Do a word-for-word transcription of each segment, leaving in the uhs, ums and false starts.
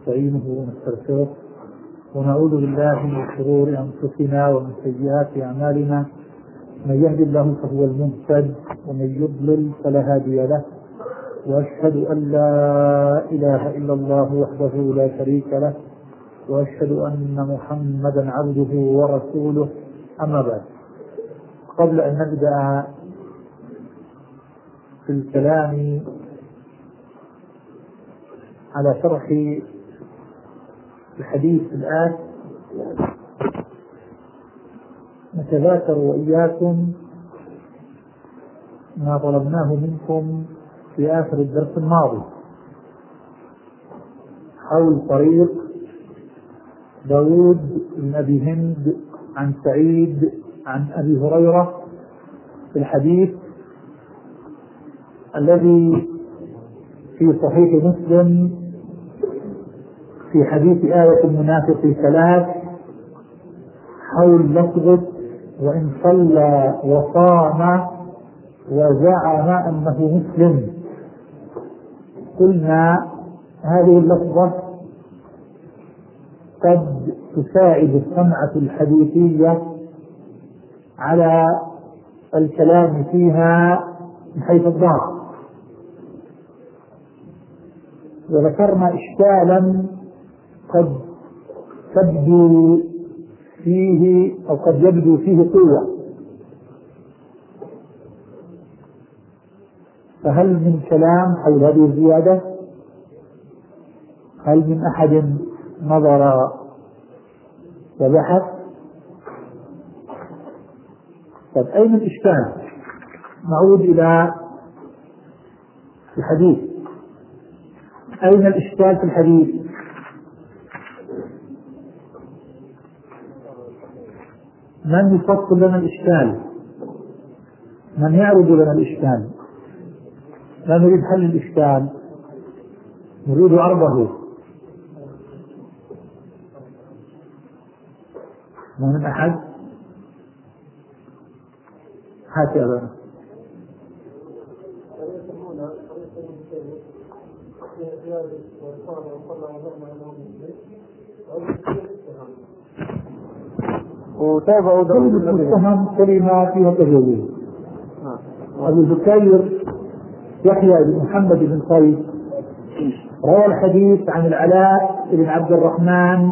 ونستعينه ونستغفره ونعوذ بالله من شرور أنفسنا ومن سيئات أعمالنا. من يهد الله فهو المهتد ومن يضلل فلا هادي له، وأشهد أن لا إله إلا الله وحده لا شريك له، وأشهد أن محمدا عبده ورسوله. أما بعد، قبل أن نبدأ في الكلام على شرح الحديث الآن نتذاكر وإياكم ما طلبناه منكم في آخر الدرس الماضي حول طريق داود بن أبي هند عن سعيد عن أبي هريرة في الحديث الذي في صحيح مسلم في حديث آية المنافق ثلاث حول لفظة وإن صلى وصام وزعم أنه مسلم. قلنا هذه اللفظة قد تساعد الصنعة الحديثية على الكلام فيها من حيث الضابط، وذكرنا إشكالا قد تبدو فيه أو قد يبدو فيه قوة، فهل من كلام حول هذه الزيادة؟ هل من أحد نظر وبحث؟ طيب، أين الإشكال؟ نعود إلى الحديث. أين الإشكال في الحديث؟ من يفصل لنا الإشكال؟ من يعرض لنا الإشكال؟ لا نريد حل الإشكال، نريد عرضه. ما من أحد؟ هات يا أبانا. وتابعوا كلمة متهم كلمة فيها تجاوز. أبو بكير يحيى بن محمد بن قيس روى الحديث عن العلاء بن عبد الرحمن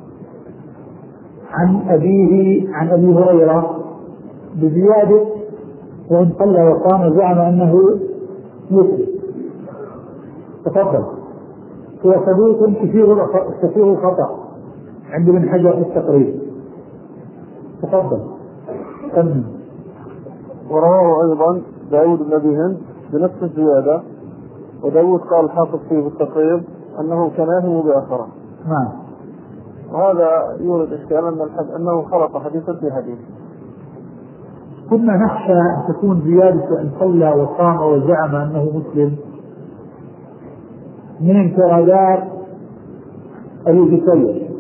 عن أبيه عن أبي هريرة بزيادة وإن صلى وصام زعم أنه مسلم. تفضل. هو صدوق كثير كثير الخطأ عند ابن حجر في التقريب. تفضل. كمل. ورواه أيضا داود بن أبي هند بنفس الزيادة، وداود قال الحافظ فيه بالتقريب أنه كان يهم بآخره. نعم. وهذا يورد إشكال أن الحد أنه خلط حديثا في حديث. كنا نخشى أن تكون زيادة أن صلى وصام وزعم أنه مسلم من انفرادات أبي بكير.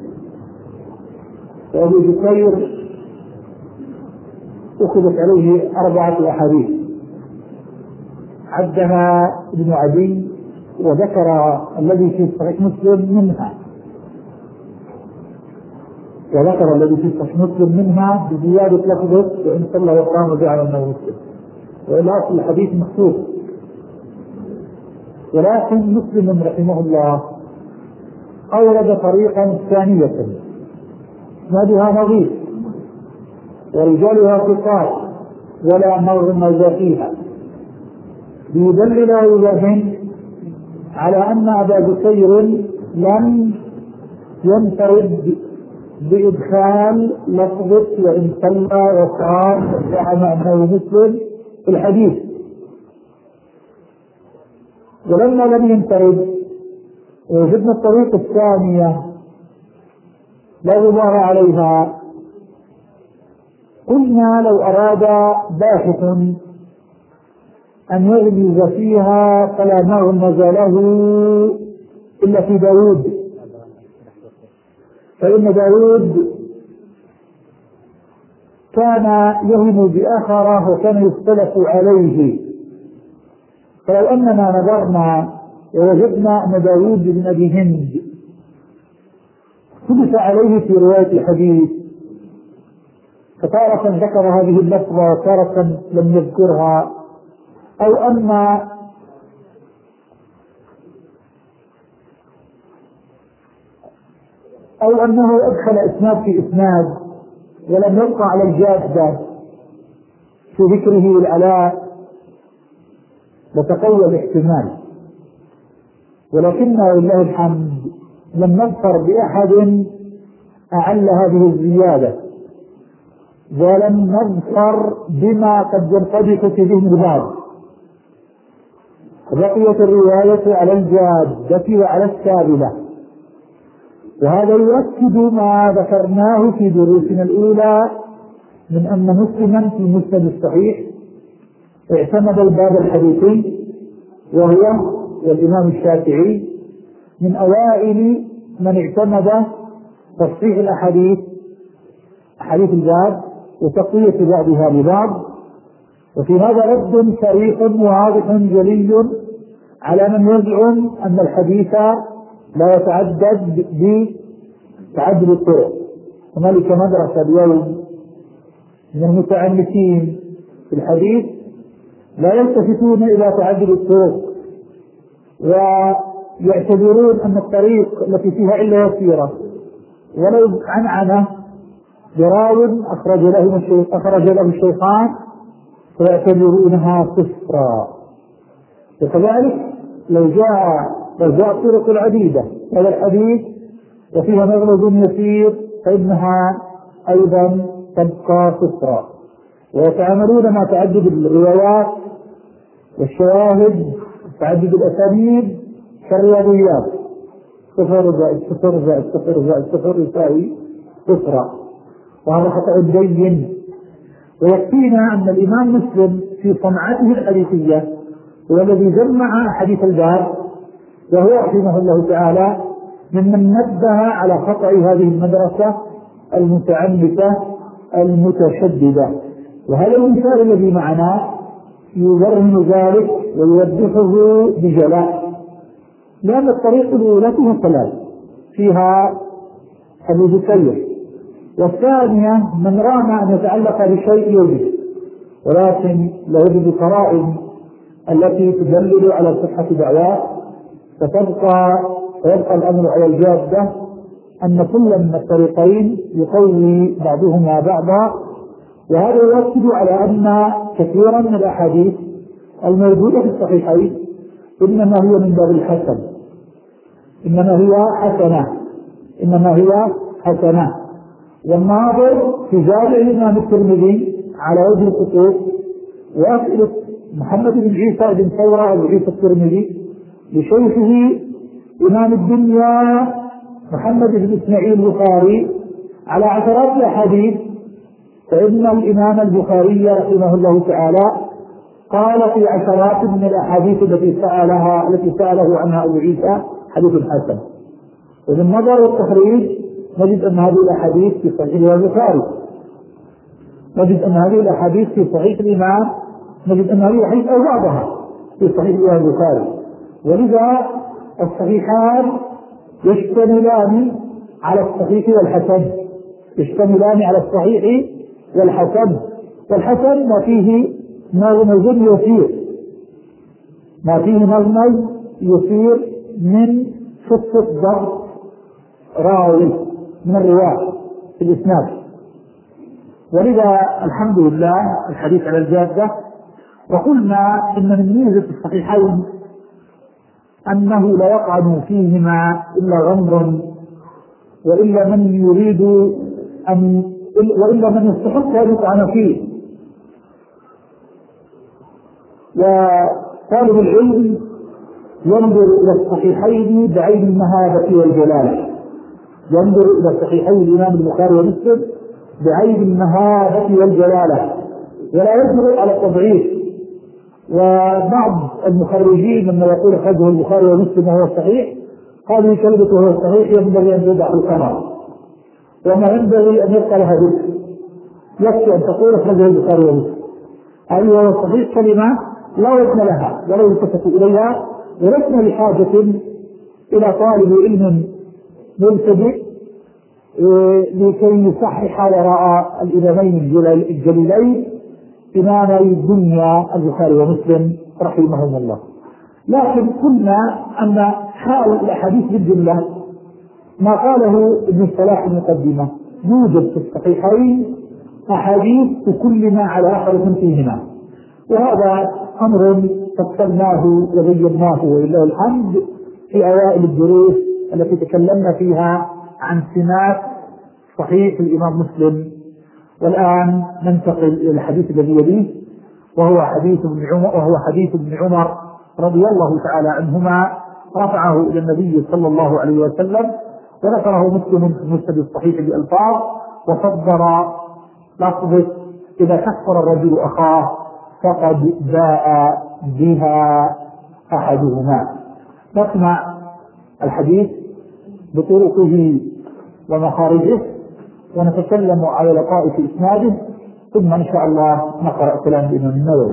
وأبي بكير أخذت عليه أربعة أحاديث عدها ابن عدي وذكر الذي في صحيح مسلم منها وذكر الذي في صحيح مسلم منها بزيادة لفظة وإن صلى وصام وزعم أنه مسلم، وإلى أصل الحديث مخصوص. ولكن مسلم رحمه الله أورد طريقا ثانية اسنادها نظيف ورجالها ثقات ولا مرمز فيها، ليدلل ويبين على أن أبا بكير لم ينفرد بإدخال لفظة وإن صلى وصام وزعم أنه مسلم في الحديث. ولما لم ينفرد وجدنا الطريقة الثانية لا غبار عليها، قلنا لو أراد باحث أن يغمز فيها فلا مغمز له إلا في داود، فإن داود كان يهم بآخره وكان يختلف عليه. فلو أننا نظرنا ووجدنا أن داود بن أبي هند حدث عليه في رواية الحديث، فتارة ذكر هذه اللفظة وتارة لم يذكرها، أو أن أو أنه أدخل إسناد في إسناد ولم يبقى على الجادة في ذكره العلاء، لتقوى الاحتمال. ولكن ولله الحمد لم نظفر بأحد أعل هذه الزيادة، ولم نظفر بما قد يرتبط في ذهن البعض. بقيت الرواية على الجادة وعلى السابلة، وهذا يؤكد ما ذكرناه في دروسنا الأولى من أن مسلما في مسند الصحيح اعتمد الباب الحديثي، وهو والإمام الشافعي من أوائل من اعتمد تصحيح الأحاديث أحاديث الباب وتقوية بعضها ببعض. وفي هذا رد صريح واضح جلي على من يزعم أن الحديث لا يتعدد بتعدد الطرق. هنالك مدرسة اليوم من المتعنتين في الحديث لا يلتفتون إلى تعدد الطرق، ويعتبرون أن الطريق التي فيها إلا يسيرة ولو عنعنة براو أخرج له أخرج له الشيخان فيعتبرونها صفرا. وكذلك لو جاء لو جاء الطرق العديدة هذا الحديث وفيها مغلظ يسير فإنها أيضا تبقى صفرا. ويتعاملون مع تعدد الروايات والشواهد تعدد الأسانيد كالرياضيات، صفر زائد صفر زائد صفر زائد صفر يساوي صفرا، وهذا خطأ بين. ويكفينا أن الإمام مسلم في صنعته الحديثية هو الذي جمع حديث الباب، وهو رحمه الله تعالى ممن نبه على خطأ هذه المدرسة المتعنتة المتشددة. وهذا المثال الذي معنا يبرهن ذلك ويوضحه بجلاء، لأن الطريق الأولى فيها ثلاث، فيها حديث سير، والثانية من رام أن يتعلق بشيء يوجد، ولكن لا يوجد قرائن التي تدلل على صحة دعواه، فتبقى ويبقى الأمر على الجادة أن كل من الطريقين يقوي بعضهما بعضا. وهذا يؤكد على أن كثيرا من الأحاديث الموجودة في الصحيحين إنما هي من باب الحسن، إنما هي حسنة إنما هي حسنة والناظر في جامع الإمام الترمذي على وجه الخصوص وأسئلة محمد بن عيسى بن ثورة أبو عيسى الترمذي لشيخه إمام الدنيا محمد بن إسماعيل البخاري على عشرات الأحاديث، فإن الإمام البخاري رحمه الله تعالى قال في عشرات من الأحاديث التي سألها التي سأله عنها أبو عيسى حديث حسن. وبالنظر والتخريج نجد أن هذه الأحاديث في صحيح البخاري، نجد أن هذه الأحاديث في صحيح الإمام، نجد أن هذه الأحاديث أو بعضها في صحيح البخاري. ولذا الصحيحان يشتملان على الصحيح والحسن، يشتملان على الصحيح والحسن. والحسن ما فيه مغمز يسير، ما فيه مغمز يسير من خفة ضغط راوي من الرواة في الإسناد. ولذا الحمد لله الحديث على الجادة. وقلنا إن من ميزة الصحيحين أنه لا يقعد فيهما إلا غمر، وإلا من يريد أن وإلا من يستحق أن يطعن فيه. وطالب العلم ينظر إلى الصحيحين بعين المهابة والجلال، ينظر إلى صحيحي الإمام البخاري ومسلم بعين المهابة والجلالة، ولا يجرؤ على التضعيف. وبعض المخرجين لما يقول أخرجه البخاري ومسلم وهو صحيح قالوا كلمة وهو صحيح ينبغي أن يوضع القمر، وما ينبغي أن يبقى لها ذكر، يكفي أن تقول أخرجه البخاري ومسلم. هذه وهو صحيح كلمة لا وزن لها ولا يلتفت إليها، ولسنا لحاجة إلى طالب علم مبتدئ لكي يصحح وراء الإمامين الجليلين إمامي الدنيا البخاري ومسلم رحمهم الله. لكن قلنا أن حال الأحاديث بالجملة ما قاله ابن الصلاح المقدمة، يوجد في الصحيحين أحاديث كل ما على أحد فيهما، وهذا أمر فصلناه وبيناه ولله الحمد في أوائل الدروس التي تكلمنا فيها عن سمات صحيح الإمام مسلم. والآن ننتقل إلى الحديث الذي يليه، وهو حديث ابن عمر وهو حديث ابن عمر رضي الله تعالى عنهما، رفعه إلى النبي صلى الله عليه وسلم، وذكره مسلم في المسند الصحيح بألفاظ، وصدر لفظه: إذا كفر الرجل أخاه فقد باء بها أحدهما. نسمع الحديث بطرقه ومخارجه، ونتكلم على لطائف إسناده، ثم إن شاء الله نقرأ كلام الإمام النووي.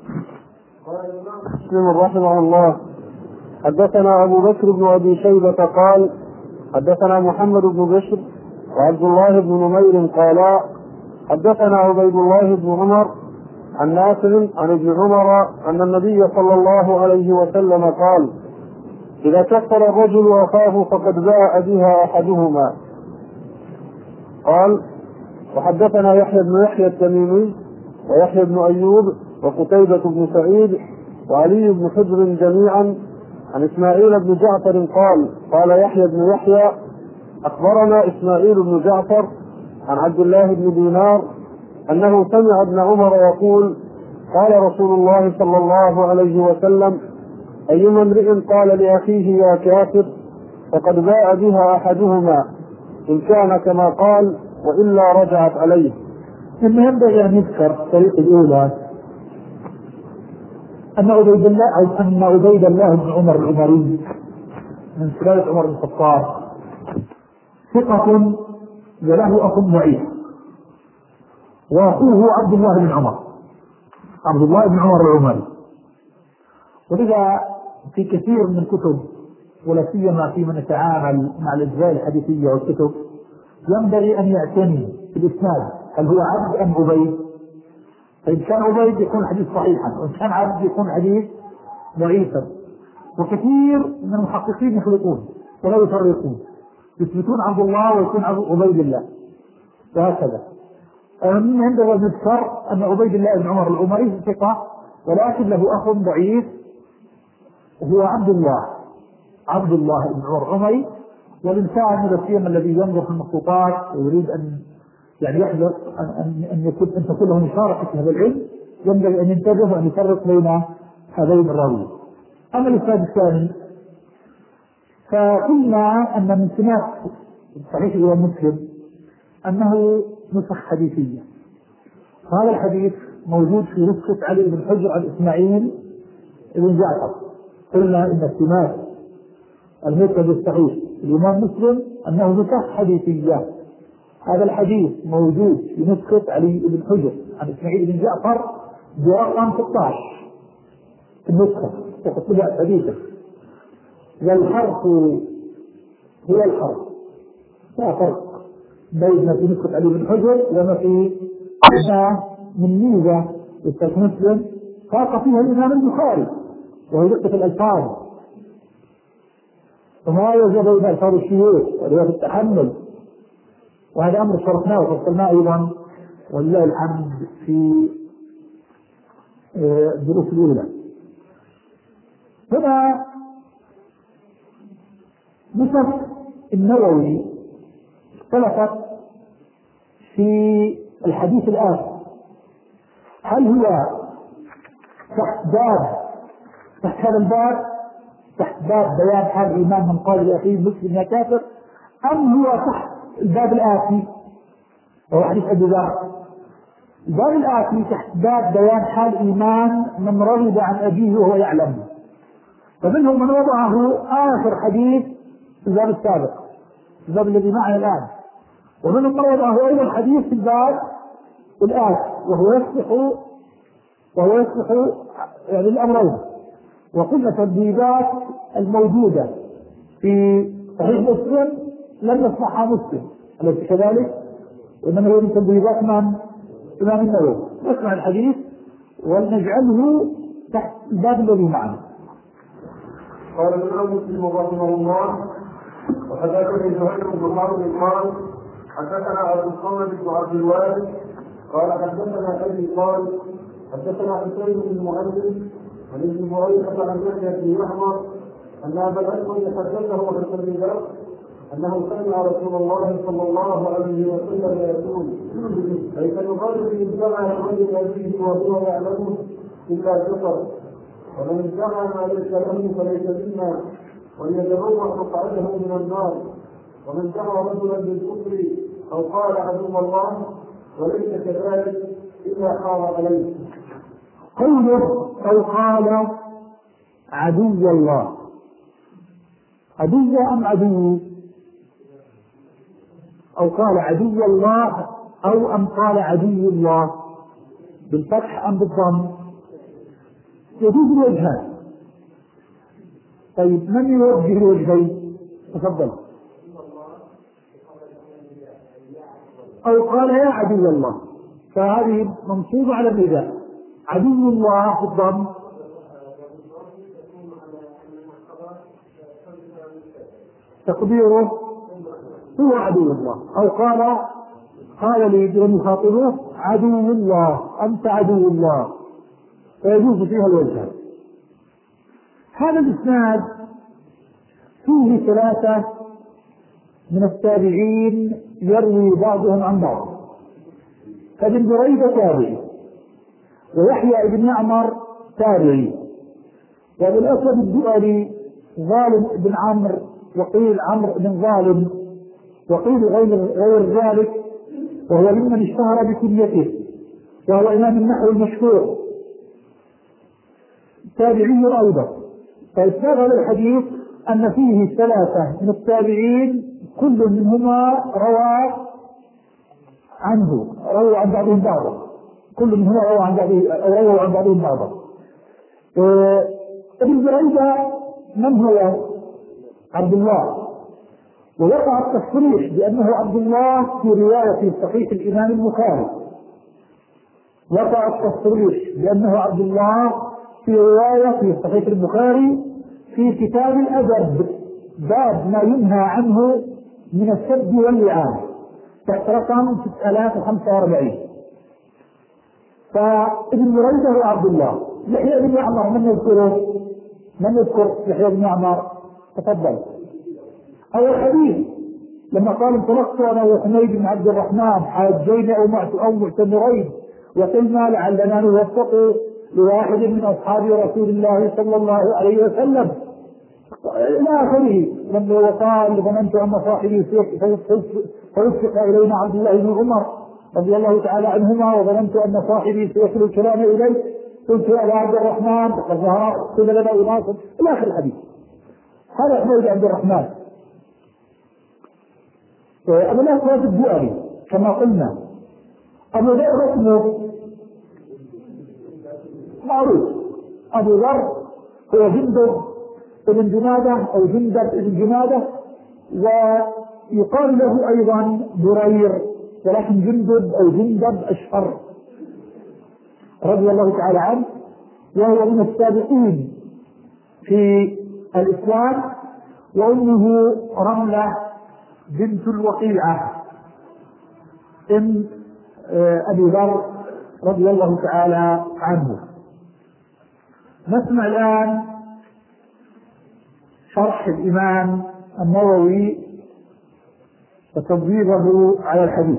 مسلم رحمه الله: حدثنا أبو بكر بن أبي شيبة قال: حدثنا محمد بن بشر وعبد الله بن نمير قالا: حدثنا عبيد الله بن عمر عن نافع عن ابن عمر أن النبي صلى الله عليه وسلم قال: إذا كفر الرجل أخاه فقد باء بها أحدهما. قال: وحدثنا يحيى بن يحيى التميمي ويحيى بن أيوب وقتيبة بن سعيد وعلي بن حجر جميعا عن إسماعيل بن جعفر قال: قال يحيى بن يحيى: أخبرنا إسماعيل بن جعفر عن عبد الله بن دينار أنه سمع ابن عمر يقول: قال رسول الله صلى الله عليه وسلم: أيما امرئ قال لأخيه يا كافر فقد باء بها أحدهما، إن كان كما قال وإلا رجعت عليه. ثم ينبغي أن يذكر الطريق الأولى أن عبيد الله أن عبيد الله بن عمر العمري من سلالة عمر بن الخطاب ثقة وله أخ ضعيف، وأخوه عبد الله بن عمر عبد الله بن عمر العمري. ولذا في كثير من الكتب، ولا سيما في من يتعامل مع الأجزاء الحديثية والكتب، ينبغي أن يعتني بالإسناد، هل هو عبد أم عبيد؟ فإن كان عبيد يكون الحديث صحيحا، وإن كان عبد يكون الحديث ضعيفا. وكثير من المحققين يخلطون ولا يفرقون، يثبتون عبد الله ويكون عبيد الله، وهكذا. من ينبغي أن يذكر أن عبيد الله بن عمر العمري ثقة، ولكن له أخ ضعيف وهو عبد الله عبد الله بن عمر العمري. والإنسان الذي الذي ينظر في المخطوطات ويريد أن يعني يحذر أن أن يكون أن تكون له مشاركة في هذا العلم، ينبغي أن ينتبه وأن يفرق بين هذين الراويين. أما الإسناد الثاني، فقلنا أن من سمات صحيح الإمام مسلم أنه نسخ حديثية. هذا الحديث موجود في نسخة علي بن حجر عن إسماعيل بن جعفر. قلنا إن سمات المسند الصحيح الإمام مسلم أنه نسخ حديثية. هذا الحديث موجود في نسخة علي بن حجر عن إسماعيل بن جعفر برقم ستة عشر في النسخة وقد حديثا، والحرف هو الحرف، لا فرق بين في نسخة علي بن حجر وما في من ميزة في مسلم فرق فيها الإمام البخاري، وهي دقة الألفاظ، وما يوجد بين ألفاظ الشيوخ ورواية التحمل. وهذا أمر شرحناه وفصلناه أيضا ولله الحمد في الدروس الأولى. هنا نسخ النووي اختلفت في الحديث الآن، هل هو تحت باب تحت هذا الباب تحت باب بيان حال الإيمان من قال لأخيه مسلم يا كافر، أم هو تحت الباب الآتي وهو حديث أبي ذر؟ الباب الآتي تحت باب بيان حال إيمان من رغب عن أبيه وهو يعلم، فمنهم من وضعه آخر حديث في الباب السابق الباب الذي معنا الآن، ومنهم من وضعه أول حديث في الباب الآتي وهو يصلح وهو يصلح يعني الأمرين. وقلنا التبديلات الموجودة في صحيح مسلم لم يصلحها مسلم، أليس كذلك؟ وإنما هو من تبويبات من؟ الإمام النووي. نسمع الحديث ولنجعله تحت الباب الذي معنا. قال الإمام مسلم رحمه الله: وحدثني زهير بن حرب قال حدثنا عبد الصمد بن عبد الوارث قال حدثنا أبي قال حدثنا حسين بن المؤلف عن ابن هريرة عن يحيى بن يحمر أن أبا الأسود حدثه عن ابن ذر أنه سمع رسول الله صلى الله عليه وسلم يقول: ليس يقال في الجمع الرجل أبيه وهو يعلمه إلا كفر، ومن ادعى ما ليس له فليس منا، وليتبوأ مقعده من النار، ومن دعا رجلا بالكفر أو قال عدو الله وليس كذلك إلا حار عليه. قوله أو قال عدو الله، عدو أم عدو؟ أو قال عدو الله أو أم قال عدو الله، بالفتح أم بالضم؟ يجوز الوجهان. طيب من يوجه الوجهين؟ تفضل. أو قال يا عدو الله، فهذه منصوبة على النداء. عدو الله في الضم تقديره هو عدو الله. أو قال قال لي من يخاطبه عدو الله، أنت عدو الله، فيجوز فيها الوجهان. هذا الإسناد فيه ثلاثة من التابعين يروي بعضهم عن بعض. فابن بريدة تابعي، ويحيى بن يعمر تابعي، وابن الأسود الدؤلي ظالم بن عمرو، وقيل عمرو بن ظالم، وقيل غير, غير ذلك، وهو ممن اشتهر بكنيته، وهو إمام النحو المشهور تابعي أيضا. فإسناد هذا الحديث أن فيه ثلاثة من التابعين كل منهما روى عنه روى عن بعضهم بعضا، كل منهما روى عن بعضهم روى عن بعضهم بعضا. ابن بريدة من هو؟ عبد الله، ووقع التصريح بأنه عبد الله في رواية صحيح الإمام البخاري، وقع التصريح بأنه عبد الله في رواية في صحيح البخاري في كتاب الأدب، باب ما ينهى عنه من السب واللعان، تحت رقم ستة آلاف وخمسة وأربعين. فابن بريدة هو عبد الله. يحيى بن يعمر من يذكره؟ من يذكر يحيى بن يعمر؟ تفضل. أو الحديث لما قال انطلقت أنا وحميد بن عبد الرحمن حاجين أو معتمرين وقلنا لعلنا نوفق لواحد من أصحاب رسول الله صلى الله عليه وسلم إلى آخره. لما وقال ظننت أن صاحبي فوفق إلينا عبد الله بن عمر رضي الله تعالى عنهما، وظننت أن صاحبي سيصل الكلام إليه، قلت يا عبد الرحمن قد ظهر قل لنا أناس إلى آخر الحديث. هذا حميد عبد الرحمن. أبو الأسود الدؤلي كما قلنا. أبو ذر اسمه معروف، أبو ذر هو جندب ابن جنادة أو جندب ابن جنادة، ويقال له أيضا برير، ولكن جندب أو جندب أشهر رضي الله تعالى عنه، وهو من السابقين في الإسلام. وأمه رملة بنت الوقيعة ام أبي ذر رضي الله تعالى عنه. نسمع الآن شرح الإمام النووي وتضييفه على الحديث.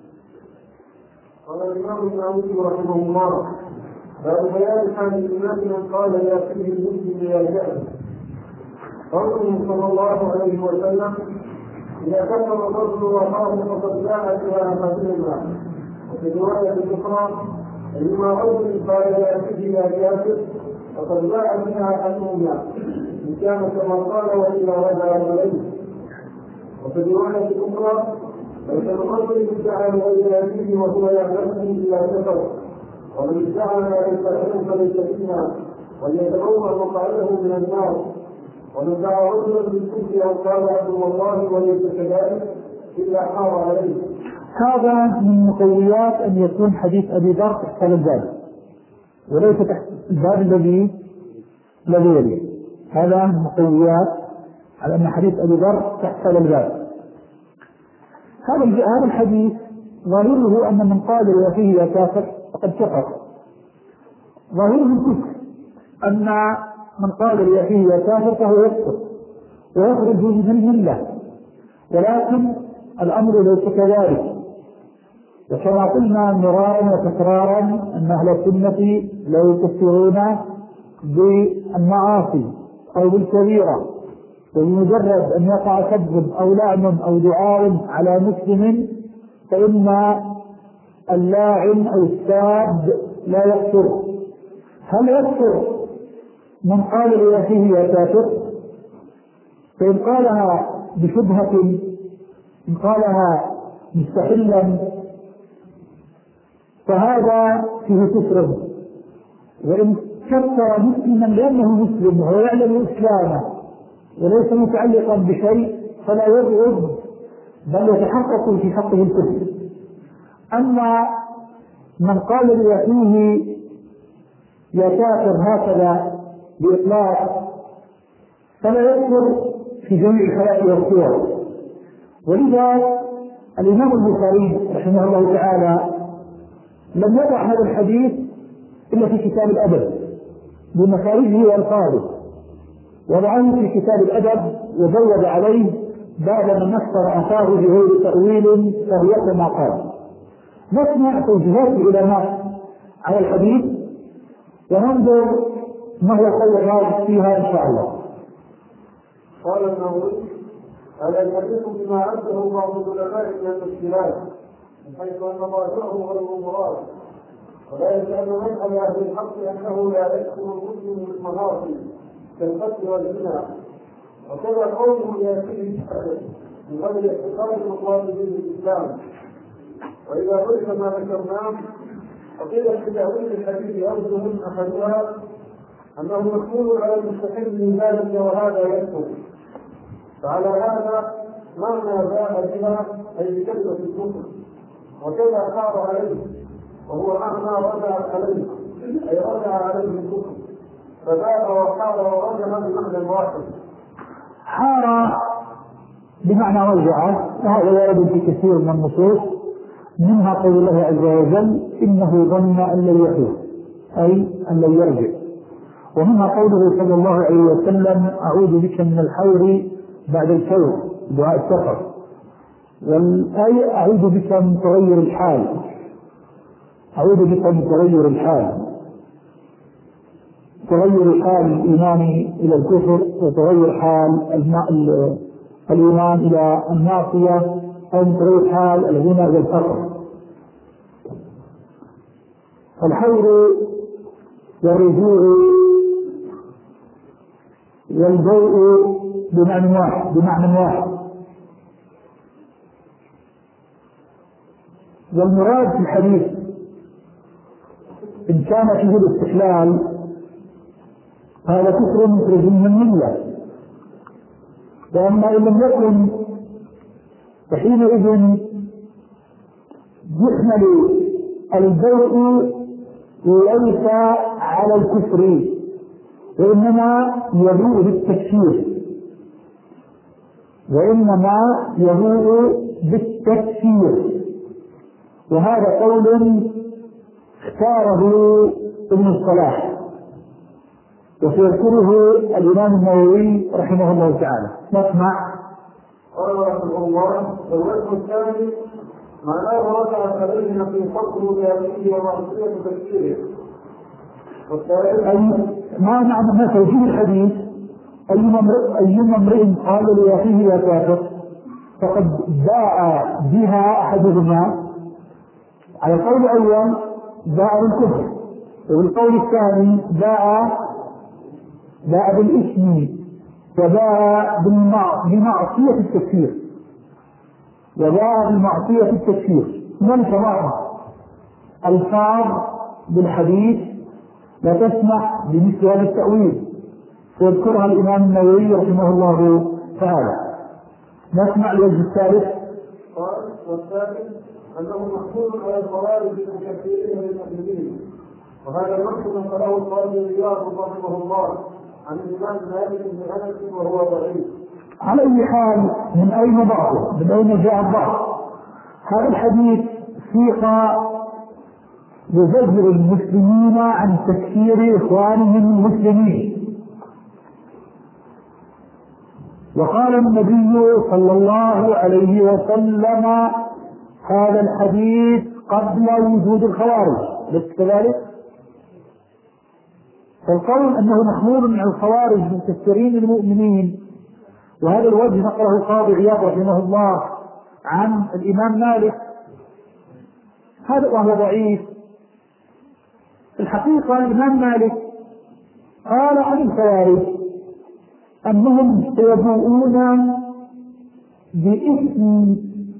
قال الإمام النووي رحمه الله: باب بيان حال الإمام من قال يا سيدي المسلم يا جهل. قوله صلى الله عليه وسلم: إذا كفر الرجل وقام فقد جاء إلى أحدهما. وفي رواية أخرى: أيما رجل قال يا سيدي يا كافر فقد جاء منها أحدهما، إن كان كما قال وإلا رجع عليه. وفي رواية أخرى: ليس الرجل ادعى غير أبيه وهو يعلمه إلا كفر، ومن ادعى ما ليس له فليس منا، وليتبوأ مقعده من النار. ومن دعا رجلا بالكفر او قال عدو الله وليس كذلك إلا حار عليه. هذا من مقويات أن يكون حديث أبي ذر تحت الباب وليس تحت الباب الذي الذي يليه. هذا من مقويات على أن حديث أبي ذر تحت الباب. هذا هذا الحديث ظاهره أن من قال لأخيه يا كافر فقد كفر، ظاهره الكفر، أن من قال لأخيه يا كافر فهو يكفر ويخرج من الملة، ولكن الأمر ليس كذلك. وكما قلنا مرارا وتكرارا أن أهل السنة لا يكفرون بالمعاصي أو بالكبيرة، وبمجرد أن يقع كذب أو لعن أو دعاء على مسلم فإن اللاعن أو الساب لا يكفر. هل يكفر من قال لأخيه يا كافر؟ فإن قالها بشبهة، إن قالها مستحلا فهذا فيه كفر. وإن كفر مسلما لأنه مسلم وهو يعلم إسلامه وليس متعلقا بشيء فلا يرغب بل يتحقق في حقه الكفر. أما من قال لأخيه يا كافر هكذا بإطلاق فلا يكفر في جميع الحياة والصور. ولذا الإمام البخاري رحمه الله تعالى لم يضع هذا الحديث إلا في كتاب الأدب بمخارجه وألفاظه، وضعه في كتاب الأدب وزود عليه بعد من نصر أخاه بغير تأويل فهو كما قال. نسمع توجيهات العلماء على الحديث وننظر ما هو قول الراجح فيها إن شاء الله. قال النووي: هذا الحديث بما عده بعض العلماء من المشكلات من حيث ان ظاهره غير مراد، ولا يزال مذهب اهل الحق انه لا يكفر المسلم بالمعاصي كالقتل والزنا، وكذا قوله ياتيه من قبل اعتقاد المطالبين بالاسلام. واذا عرف ما ذكرناه فقيل في تاويل الحديث اوجه احدها انه محمول على المستحيل من ذلك وهذا يكفر، فعلى هذا معنى باء بها اي بكلمه الكفر، وكذا حار عليه وهو معنى رجع عليه اي رجع عليه الكفر، فباء وحار ورجع بمعنى واحد. حار بمعنى رجع، وهذا يرد في كثير من النصوص، منها قول الله عز وجل انه ظن ان لن يحور اي ان لن يرجع، ومنها قوله صلى الله عليه وسلم اعوذ بك من الحور بعد الكور دعاء السفر، والآية أعوذ بك من تغير الحال، أعوذ بك من تغير الحال، تغير حال الإيمان إلى الكفر وتغير حال الإيمان إلى الناصية أو تغير حال الغنى إلى الفقر. الحور والرجوع والبيع بمعنى واحد بمعنى واحد والمراد في الحديث إن كان فيه الاستحلال هذا كفر مخرج من الملة، وأما إن لم يكن فحينئذ يحمل البيع ليس على الكفر وإنما يبوء بالتكفير وإنما يبوء بالتكفير وهذا قول اختاره ابن الصلاح وسيذكره الإمام النووي رحمه الله تعالى. نسمع. قال رحمه الله: الوجه الثاني معناه رجعت علينا في فضل ذاته ومعصية تفسيره. أي ما معنى ما توجيه الحديث أيما امرئ قال لأخيه يا كافر فقد باء بها أحدهما، على القول الأول باء بالكفر، والقول الثاني باء باء بالإثم وباء بمعصية التكفير وباء بمعصية التكفير. من سمعنا الفاظ بالحديث لا تسمح بمثل هذا التأويل ويذكرها الإمام النووي رحمه الله تعالى. نسمع الوجه الثالث. والثالث أنه محمول على الخوارج المكفرين للمسلمين، وهذا النص نقله القاضي عياض رحمه الله عن الإمام مالك بن أنس وهو ضعيف. على أي حال من أين ضعفه؟ من أين جاء الضعف؟ هذا الحديث سيق بزجر المسلمين عن تكفير إخوانهم المسلمين، وقال النبي صلى الله عليه وسلم هذا الحديث قبل وجود الخوارج، ليس كذلك؟ فالقول أنه محمول من الخوارج من تكفيرين المؤمنين، وهذا الوجه نقله القاضي عياض رحمه الله عن الإمام مالك، هذا وهو ضعيف. الحقيقة الإمام مالك قال عن الخوارج أنهم يبوؤون باسم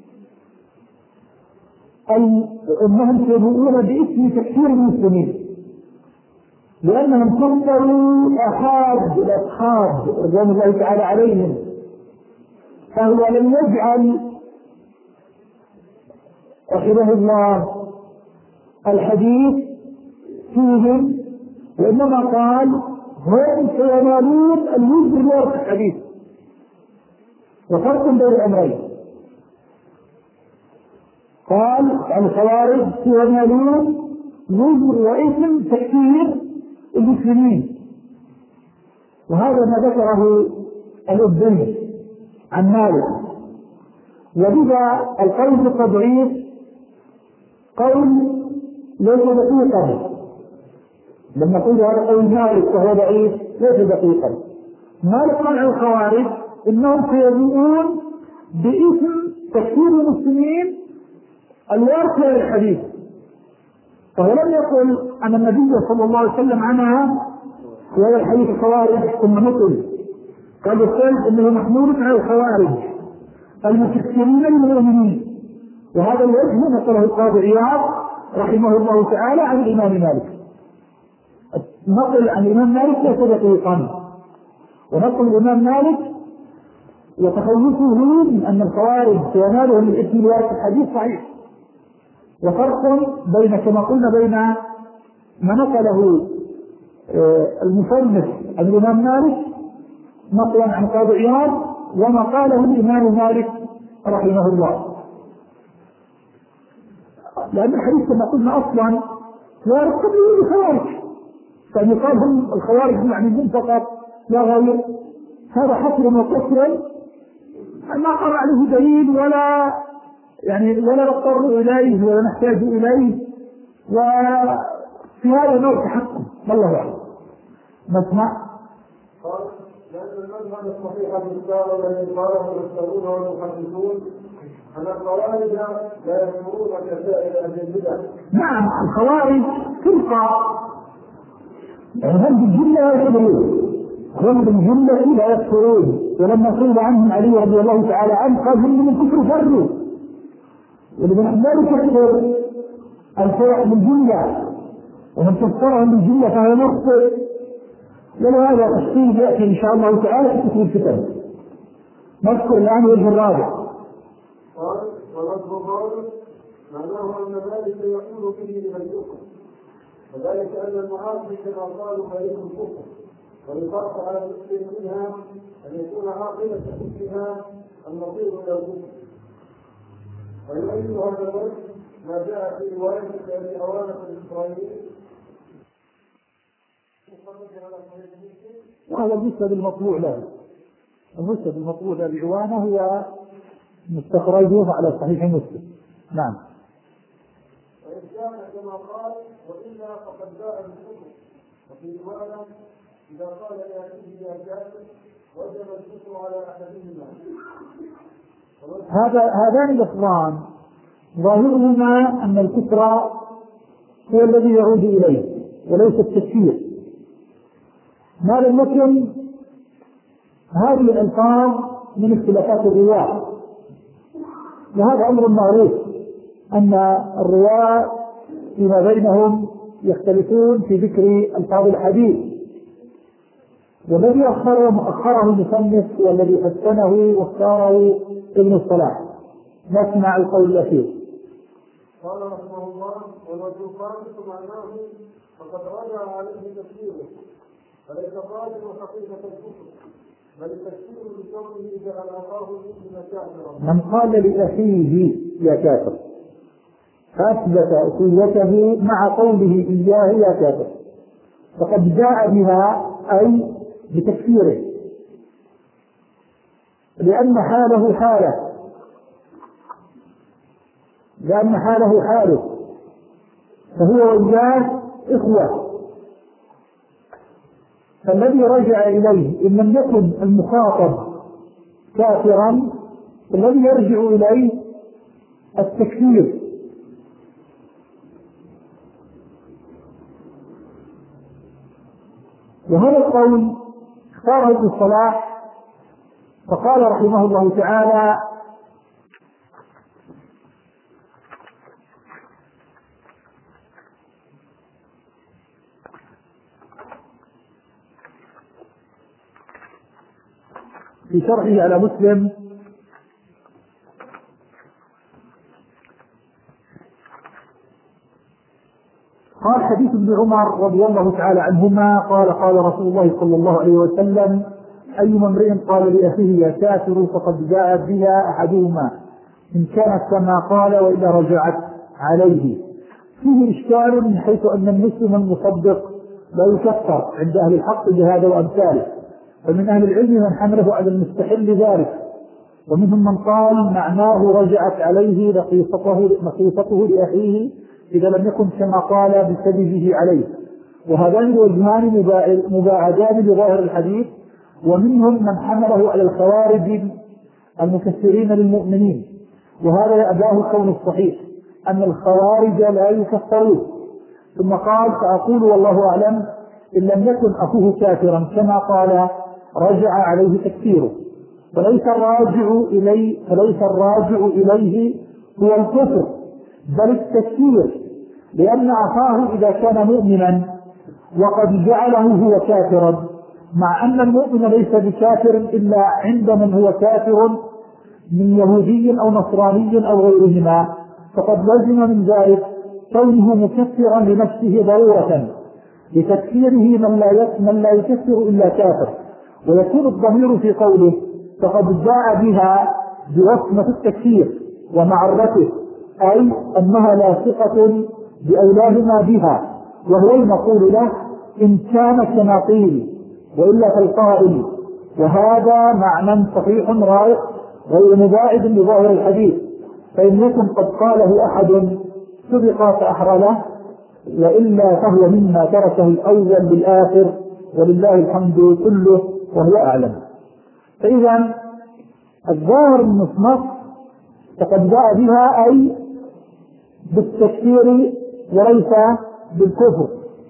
أي أنهم يبوؤون باسم تكفير المسلمين، لأنهم كفروا أحد الأصحاب رضوان الله تعالى عليهم، فهو لم يجعل رحمه الله الحديث فيهم، وإنما قال هم سينالون الوزر بورق الحديث، وفرق بين الأمرين. قال عن الخوارج سينالون وزر وإثم تكفير المسلمين، وهذا ما ذكره الأبدي عن مالك. وبذا القول التضعيف قول ليس دقيقا، لما نقول هذا قول مالك وهو ضعيف ليس دقيقا. مالك قال عن الخوارج انهم سيبوؤون باسم تكفير المسلمين الوارث للحديث، فهو لم يقل ان النبي صلى الله عليه وسلم عنها في هذا الحديث الخوارج ثم نقل، قال الثالث انه محمول على الخوارج المكفرين للمؤمنين، وهذا الوجه نقله القاضي عياض رحمه الله تعالى عن الإمام مالك. نقل عن الإمام مالك ليس دقيقا، ونقل الإمام مالك وتخوفه من أن الخوارج سينالهم الإثم الوارث الحديث صحيح، وفرق بين كما قلنا بين ما نقله المصنف عن الإمام مالك نقلا عن قاضي عياض وما قاله الإمام مالك رحمه الله، لأن الحديث كما قلنا أصلا لا يرتبط بالخوارج، فأن يقال هم الخوارج يعني فقط لا غير، هذا حصر وقصر ما قام عليه دليل ولا يعني ولا نضطر إليه ولا نحتاج إليه، وفي هذا نوع تحكم والله أعلم. نسمع. قال لأن المذهب الصحيح بالكتاب الذي قاله المفسرون والمحدثون أن الخوارج لا يكفرون كسائر أهل البدع. نعم الخوارج فرقة هم بالجملة يكفرون، هم بالجملة لا يكفرون، ولما قيل عنهم علي رضي الله تعالى عنه قال هم من الكفر فروا، ولمن لا يكفر الفرق بالجملة ومن كفرهم بالجملة فهو مخطئ، ولهذا التفصيل يأتي إن شاء الله تعالى في كتب الفتن. نذكر الآن وجه الرابع. قال ولفظ قول معناه أن ذلك يقول به لمن يكفر، وذلك أن المعاصي كما قالوا فريق الكفر، والفرق على المسلم منها أن يكون عاقلة كفرها المصير إلى الكفر. ويؤيد هذا الوجه ما جاء في رواية أبي عوانة الإسرائيلي وهو المسند المطبوع له، المسند المطبوع له بعوانه هو مستخرجه على صحيح مسلم. نعم. وإن كان كما قال وإلا فقد باء بالكفر، وفي رواية إذا قال لأخيه يا كافر وجب الكفر على أحدهما. هذا هذان اللفظان ظاهرهما أن الكفر هو الذي يعود إليه وليس التكفير، ما لم يكن هذه الألفاظ من اختلافات الرواة، وهذا أمر معروف أن الرواة فيما بينهم يختلفون في ذكر ألفاظ الحديث، والذي أخره مؤخره المصنف والذي حسنه واختاره ابن الصلاح نسمع القول الأخير. قال رحمه الله: والوجه الخامس معناه فقد رجع عليه تفسيره، فليس الراجع حقيقة الكفر بل التفسير بكونه جعل أخاه المؤمن كافرا. من قال لأخيه يا كافر فأثبت أخوته مع قوله إياه يا كافر فقد جاء بها أي بتكفيره، لأن حاله حاله لأن حاله حاله فهو وإياه إخوة. فالذي رجع إليه إن لم يكن المخاطب كافرا الذي يرجع إليه التكفير. وهذا القول اختاره ابن الصلاح فقال رحمه الله تعالى: في شرحه على مسلم: قال حديث ابن عمر رضي الله تعالى عنهما قال قال رسول الله صلى الله عليه وسلم: أيما امرئ قال لأخيه يا كافر فقد جاءت بها أحدهما إن كانت كما قال وإذا رجعت عليه. فيه إشكال من حيث أن المسلم المصدق لا يكفر عند أهل الحق بهذا وأمثاله، ومن أهل العلم من حمله على المستحل ذلك، ومنهم من قال معناه رجعت عليه لقيصته لقيصته لأخيه إذا لم يكن كما قال بسببه عليه، وهذان الوجهان مباعدان بظاهر الحديث. ومنهم من حمله على الخوارج المكفرين للمؤمنين، وهذا يأباه كون الصحيح أن الخوارج لا يكفرون. ثم قال: فأقول والله أعلم إن لم يكن أخوه كافرا كما قال رجع عليه تكفيره، فليس الراجع إليه فليس الراجع إليه هو الكفر بل التكفير، لأن أخاه إذا كان مؤمنا وقد جعله هو كافرا، مع أن المؤمن ليس بكافر إلا عند من هو كافر من يهودي أو نصراني أو غيرهما، فقد لزم من ذلك كونه مكفرا لنفسه ضرورة لتكفيره من لا من لا يكفر إلا كافر. ويكون الضمير في قوله فقد جاء بها بوصمة التكفير ومعرته، أي أنها لاصقة بأولاهما بها، وهو المقول له إن كان كما قيل وإلا فالقائل. وهذا معنى صحيح رائع غير مباعد لظاهر الحديث، فإن يكن قد قاله أحد سبق فأحرى له، وإلا فهو مما تركه الأول بالآخر، ولله الحمد كله وهو أعلم. فإذا الظاهر من النص فقد جاء بها أي بالتكفير وليس بالكفر.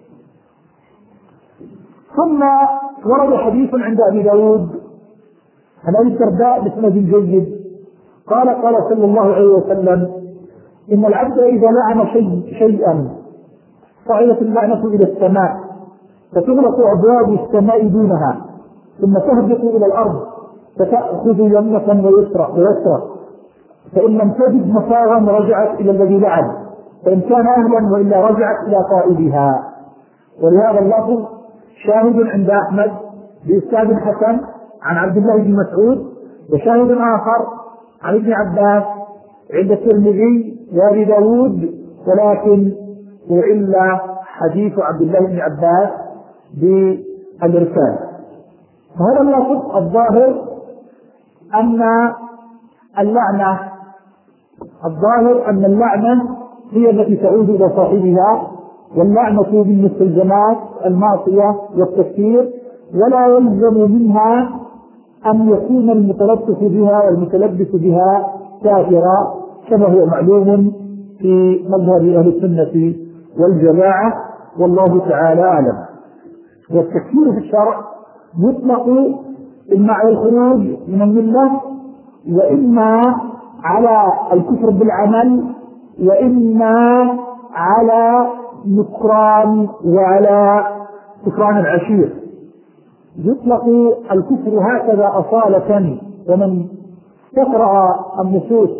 ثم ورد حديث عند أبي داود عن أبي الدرداء بسند جيد قال قال صلى الله عليه وسلم: إن العبد إذا لعن شيء شيئا صعدت اللعنة إلى السماء فتغلق أبواب السماء دونها ثم تهبط إلى الأرض فتأخذ يمنة ويسرى ويسرى، فإن لم تجد مفاغا رجعت إلى الذي لعن، فإن كان أهلا وإلا رجعت إلى قائلها. ولهذا اللفظ شاهد عند أحمد بإسناد حسن عن عبد الله بن مسعود، وشاهد آخر عن ابن عباس عند الترمذي وابي داود، ولكن وإلا حديث عبد الله بن عباس بالإرسال. فهذا اللفظ الظاهر أن اللعنة الظاهر أن اللعنة هي التي تعود إلى صاحبها، واللعنة من مستلزمات المعصية والتكفير، ولا يلزم منها أن يكون المتلطف بها والمتلبس بها كافرا كما هو معلوم في مذهب أهل السنة والجماعة، والله تعالى أعلم. والتكفير في الشرع يطلق إما على الخروج من الملة، وإما على الكفر بالعمل، وإما على نكران وعلى كفران العشير. يطلق الكفر هكذا أصالة، ومن تقرأ النصوص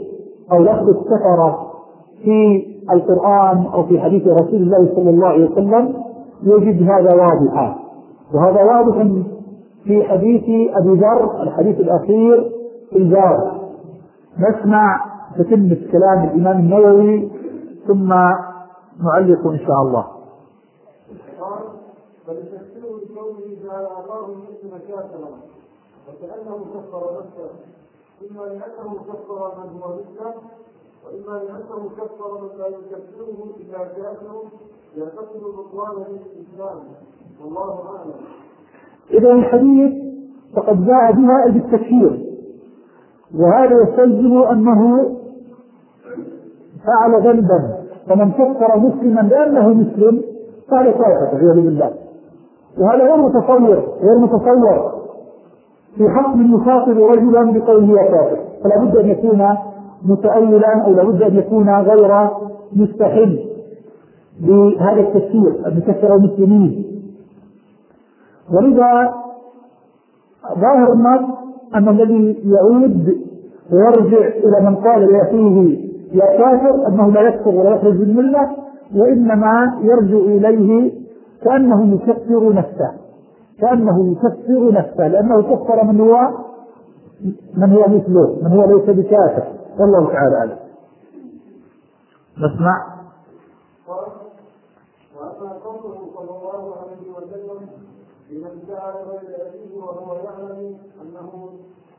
أو لفظ الكفر في القرآن أو في حديث رسول الله صلى الله عليه وسلم يجد هذا واضحا، وهذا واضح في حديث أبي ذر الحديث الأخير في الباب. نسمع تتمة كلام الإمام النووي ثم نعلق إن شاء الله. قال: فلتفسيره بقوله جعل الله المسلم كافرا وكأنه كفر نفسه، إما لأنه كفر من هو مسلم، وإما لأنه كفر من لا يكفره إذا كافر يعتقد بطلان الإسلام، والله أعلم. إذا الحديث فقد جاء بها بالتكفير، وهذا يستلزم أنه فعل ذنبا، فمن كفر مسلما لأنه مسلم فهذا كافر والعياذ بالله، وهذا غير متصور غير متصور في حق من يخاطب رجلا بقوله يا كافر، فلا بد أن يكون متأولا أو لا بد أن يكون غير مستحل بهذا التفسير أن يكفر المسلمين. ولذا ظاهر النص أن الذي يعود ويرجع إلى من قال لأخيه يا كافر أنه لا يكفر ولا يخرج من الملة، وإنما يرجع إليه كأنه يكفر نفسه كأنه يكفر نفسه لأنه كفر من هو من هو مثله، من هو ليس بكافر. والله تعالى أعلم. نسمع. وأما قوله صلى الله عليه وسلم لمن جعل غير أبيه وهو يعلم أنه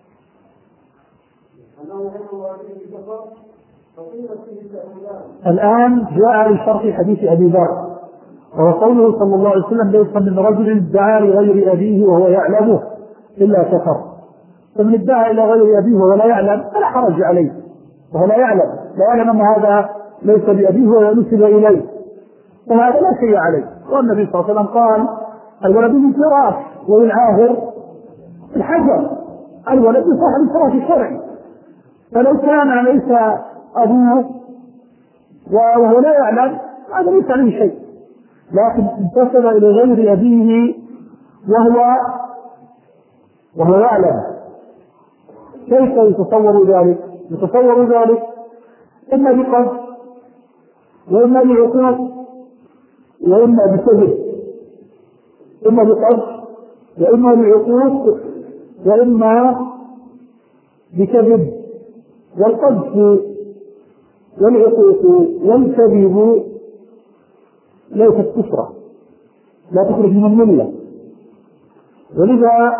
أنه غير والده كفر فقيل فيه تأويلان. الآن جاء لشرح حديث أبي ذر، وهو قوله صلى الله عليه وسلم ليس من رجل ادعى لغير أبيه وهو يعلمه إلا كفر. فمن ادعى إلى غير أبيه وهو لا يعلم فلا حرج عليه، وهو لا يعلم لا يعلم أن هذا ليس بأبيه ولا نسب إليه، فهذا لا شيء عليه. والنبي صلى الله عليه وسلم قال الولد بالفراش والعاهر الحجر، الولد صاحب الفراش الشرعي، فلو كان ليس أبوه وهو لا يعلم هذا ليس عليه شيء، لكن انتسب إلى غير أبيه وهو وهو يعلم. كيف يتصور ذلك؟ يتصور ذلك إما بقصد وإما بعقوق وإما بكذب، إما بقصد وإما بعقوق وإما بكذب. والقذف والعقوق والكذب ليست كفرة، لا تخرج من الملة. ولذا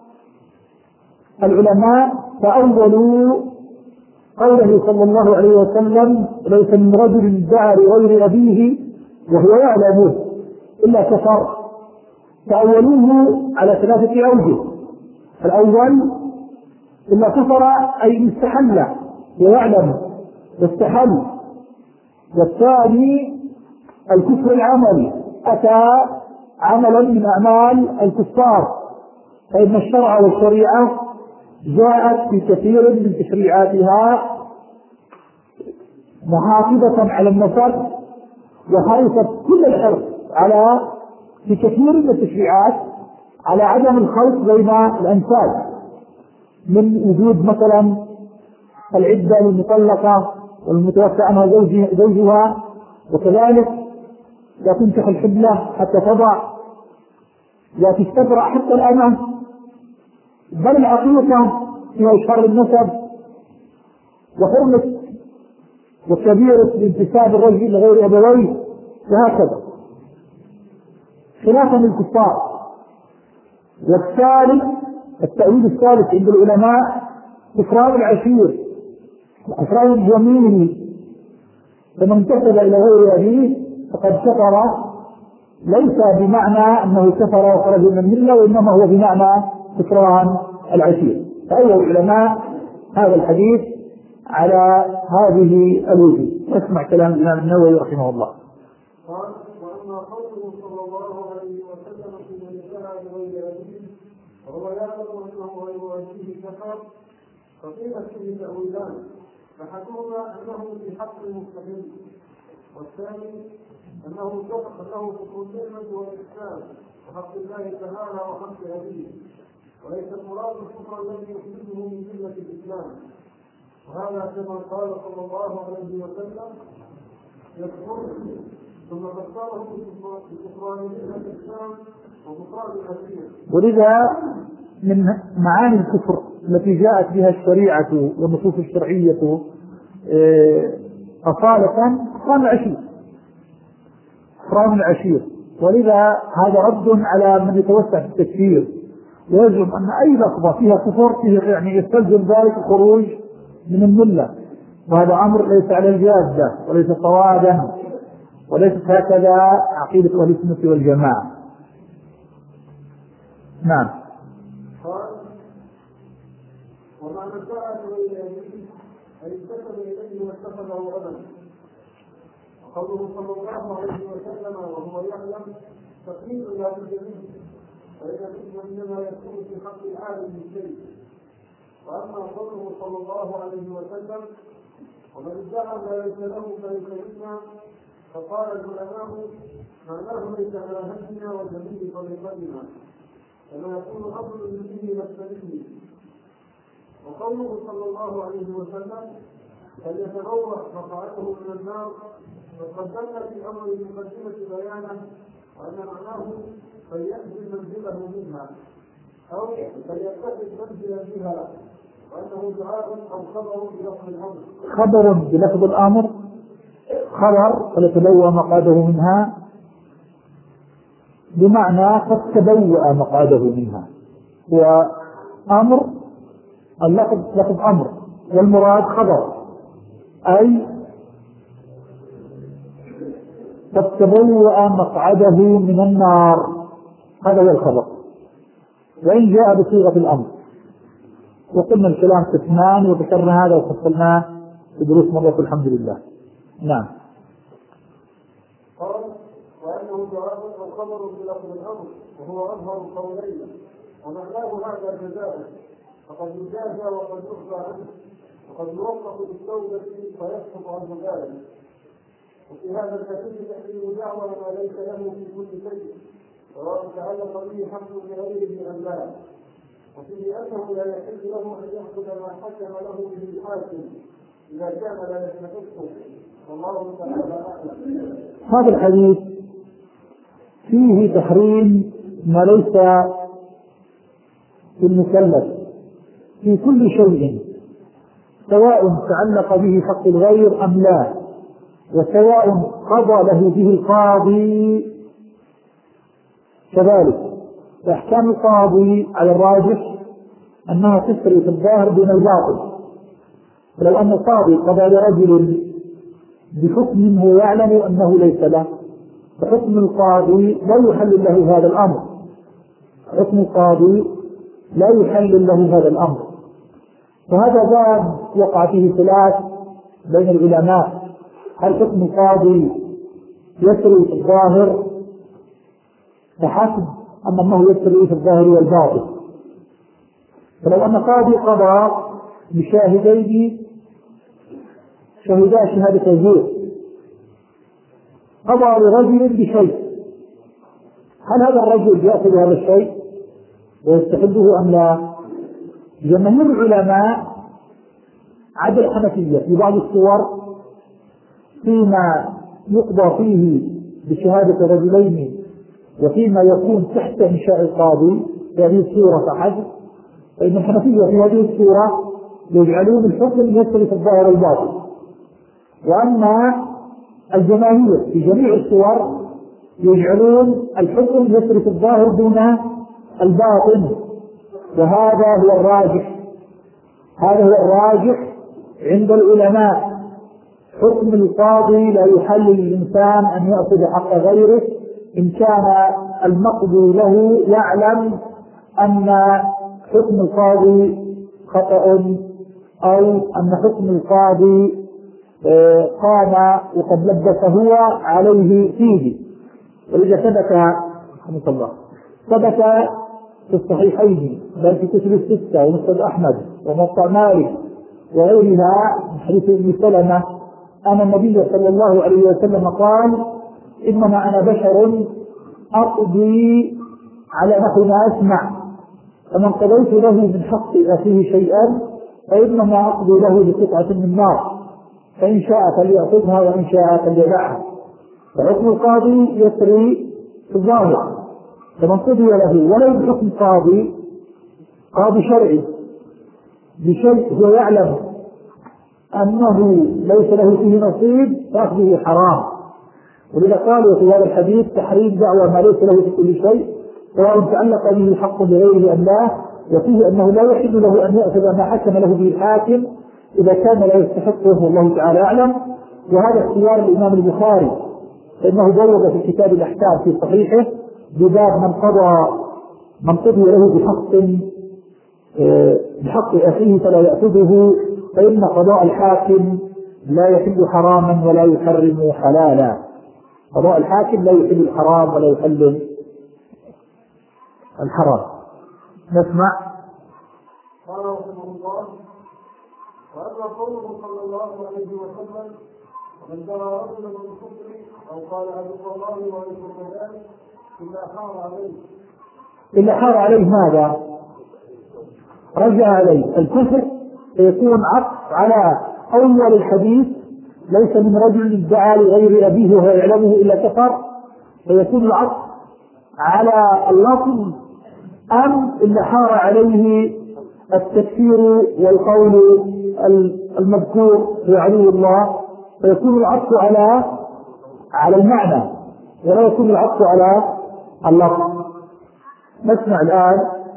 العلماء تأولوا قوله صلى الله عليه وسلم ليس من رجل ادعى لغير أبيه وهو يعلمه إلا كفر، تأولوه على ثلاثة أوجه. الأول إلا كفر أي استحل ويعلم واستحل. والثاني الكفر العملي، أتى عملا من أعمال الكفار، فإن الشرع والشريعة جاءت في كثير من تشريعاتها محافظة على النسب وحرصت كل الحرص على في كثير من التشريعات على عدم الخلط بين الأنساب، من وجود مثلا العدة للمطلقة والمتوفى عنها زوجها، وكذلك لا تنكح الحبلة حتى تضع، لا تستبرأ حتى الأمة، بل العقيقة فيها إشهار النسب وحرمة وكبيرة انتساب الرجل لغير أبويه، وهكذا خلافا للكفار. والثالث التأويل الثالث عند العلماء كفران العشير، كفران الجميل، فمن انتسب إلى غير أبيه فقد كفر، ليس بمعنى أنه كفر وخرج من الملة، وإنما هو بمعنى كفران العشير. فأول العلماء هذا الحديث على هذه الوجه. نسمع كلام الإمام النووي رحمه الله. قال: وأما قوله صلى الله عليه وسلم في من ادعى لغير أبيه وهو يعلم أنه غير أبيه كفر فقيل فيه تأويلان، أحدهما أنه في حق المستحيل، والثاني أنه أنه كفر النعمة والإحسان وحق الله تعالى وحق أبيه، وليس المراد الكفر الذي يخرجه من ملة الإسلام. وهذا كما قال صلى الله عليه وسلم يكفر ثم فسره بكفران الإسلام وكفران الأسير. ولذا من معاني الكفر التي جاءت بها الشريعة والنصوص الشرعية أصالة كفران العشير كفران العشير ولذا هذا رد على من يتوسع في التكفير ويجب أن أي لفظة فيها كفر يعني يستلزم ذلك الخروج من الملة، وهذا أمر ليس على الجادة وليس صوابا وليست هكذا عقيدة أهل السنة والجماعة. نعم. قال ومعنى الساعة إليه أي انتسب إليه واتخذه أبدا. وقوله صلى الله عليه وسلم وهو يعلم تقليد لا تجريه فإن الإثم إنما يكون في حق العالم من شيء. وأما قوله صلى الله عليه وسلم ومن ادعى ما ليس له فليس منا فقال العلماء معناه ليس على هدنا وجميل طريقتنا كما يكون أصل به نفسه. وقوله صلى الله عليه وسلم فليتبوأ مقعده من النار وقد دل في أمر المقدمة بيانه وأن معناه فليأخذ منزله منها أو فليتخذ منزلا بها وأنه دعاء أو خبر بلفظ الأمر. خبر بلفظ الأمر خبر فليتبوأ مقعده منها بمعنى قد تبوأ مقعده منها، وأمر اللفظ لفظ أمر والمراد خبر أي قد تبوأ مقعده من النار، هذا هو الخبر وإن جاء بصيغة الأمر. وقلنا الكلام قسمان وذكرنا هذا وفصلناه في دروس مرة الحمد لله. نعم. قال وأنه دعاء أو خبر بلفظ الأمر وهو أظهر القولين ومعناه هذا جزاء فقد يجازى وقد يخفى عنه وقد يوفق بالتوبة فيسقط عنه ذلك. وفي هذا الحديث تحريم دعوى ما ليس له في كل شيء سواء تعلق به حق بغيره أم لا، وفيه أنه لا يحل له أن يأخذ ما حكم له به الحاكم إذا كان لا يستحقه والله تعالى أعلم. هذا الحديث فيه تحريم ما ليس في المكلف في كل شيء سواء تعلق به حق الغير أم لا، وسواء قضى له به القاضي كذلك. فأحكام القاضي على الراجح أنها تسري في الظاهر دون الباطن، ولو أن القاضي قضى لرجل بحكم هو يعلم أنه ليس له فحكم القاضي لا يحل له هذا الأمر، حكم القاضي لا يحل له هذا الأمر. وهذا باب وقع فيه خلاف بين العلماء، هل حكم القاضي يسري في الظاهر فحسب أم أنه يسري في الظاهر والباطن؟ فلو أن قاضي قضى بشاهدين شهدا شهادة الزور قضى لرجل بشيء، هل هذا الرجل يأخذ هذا الشيء ويستحله أم لا؟ جماهير العلماء عدا الحنفية في بعض الصور فيما يقضى فيه بشهادة رجلين وفيما يكون تحت إنشاء القاضي في هذه الصورة فحسب، فإن الحنفية في هذه الصورة يجعلون الحكم يسري في الظاهر والباطن، وأما الجماهير في جميع الصور يجعلون الحكم يسري في الظاهر دون الباطن، وهذا هو الراجح هذا هو الراجح عند العلماء. حكم القاضي لا يحل للإنسان أن يأخذ حق غيره إن كان المقضي له يعلم أن حكم القاضي خطأ أو أن حكم القاضي قام وقد لبس هو عليه فيه. ولذا ثبت رحمه الله ثبت في الصحيحين بل في كتب الستة ومسند أحمد وموطأ مالك وغيرها من حديث ابن سلمة أن النبي صلى الله عليه وسلم قال إنما أنا بشر أقضي على نحو ما أسمع، فمن قضيت له من حق أخيه شيئا فإنما أقضي له بقطعة من نار، فإن شاء فليأخذها وإن شاء فليدعها. فحكم القاضي يسري في الظاهر، فمن قضي له ولو بحكم قاضي قاضي شرعي بشيء هو يعلم أنه ليس له فيه نصيب فأخذه حرام. ولذا قالوا في هذا الحديث تحريم دعوى ما ليس له في كل شيء سواء تعلق به حق بغيره أم لا، وفيه أنه لا يحل له أن يأخذ ما حكم له به الحاكم إذا كان لا يستحقه والله تعالى أعلم. وهذا اختيار الإمام البخاري، فإنه بوّب في كتاب الأحكام في صحيحه بباب من قضى من قضي له بحق بحق أخيه فلا يأخذه، فإن قضاء الحاكم لا يحل حراما ولا يحرم حلالا. قضاء الحاكم لا يحل الحرام ولا يحل الحرام. نسمع. قال رحمه الله: وأما قوله صلى الله عليه وسلم: ومن ترى رجلا من الكفر أو قال عدو الله وليس كذلك إلا حار عليه إلا حار عليه ماذا؟ رجع عليه الكفر، فيكون عطف على أول الحديث: ليس من رجل ادعى لغير أبيه وهو يعلمه إلا كفر، فيكون العطف على اللفظ، أم إلا حار عليه التكفير والقول المذكور في عدو الله، فيكون العطف على على المعنى ولا يكون العطف على اللفظ. نسمع الآن.